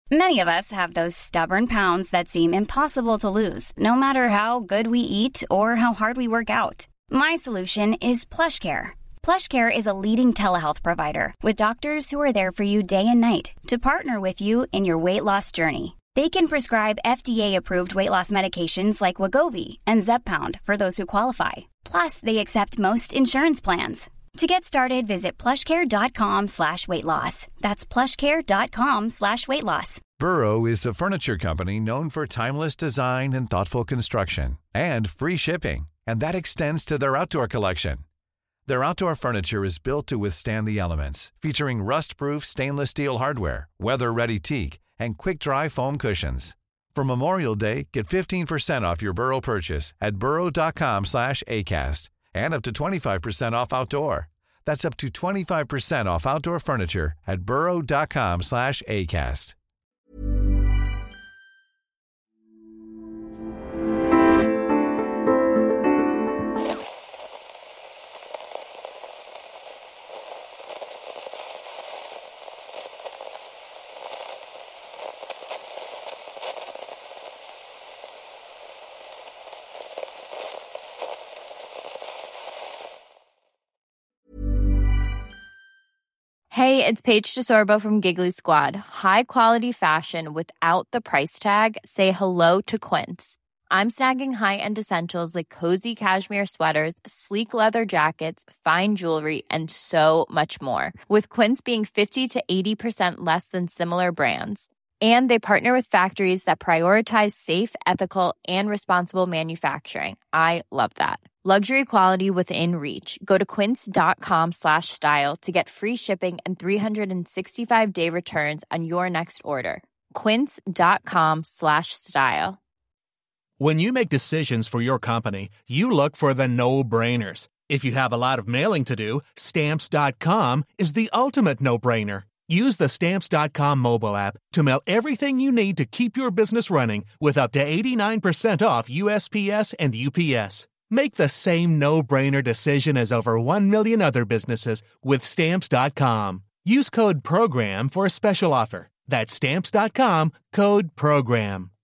Many of us have those stubborn pounds that seem impossible to lose, no matter how good we eat or how hard we work out. My solution is PlushCare. PlushCare is a leading telehealth provider with doctors who are there for you day and night to partner with you in your weight loss journey. They can prescribe FDA-approved weight loss medications like Wegovy and Zepbound for those who qualify. Plus, they accept most insurance plans. To get started, visit plushcare.com/weightloss. That's plushcare.com/weightloss. Burrow is a furniture company known for timeless design and thoughtful construction, and free shipping, and that extends to their outdoor collection. Their outdoor furniture is built to withstand the elements, featuring rust-proof stainless steel hardware, weather-ready teak, and quick-dry foam cushions. For Memorial Day, get 15% off your Burrow purchase at burrow.com/acast, and up to 25% off outdoor. That's up to 25% off outdoor furniture at burrow.com/acast. Hey, it's Paige DeSorbo from Giggly Squad. High quality fashion without the price tag. Say hello to Quince. I'm snagging high-end essentials like cozy cashmere sweaters, sleek leather jackets, fine jewelry, and so much more. With Quince being 50 to 80% less than similar brands. And they partner with factories that prioritize safe, ethical, and responsible manufacturing. I love that. Luxury quality within reach. Go to quince.com/style to get free shipping and 365-day returns on your next order. Quince.com/style. When you make decisions for your company, you look for the no-brainers. If you have a lot of mailing to do, Stamps.com is the ultimate no-brainer. Use the Stamps.com mobile app to mail everything you need to keep your business running with up to 89% off USPS and UPS. Make the same no-brainer decision as over 1 million other businesses with Stamps.com. Use code PROGRAM for a special offer. That's Stamps.com, code PROGRAM.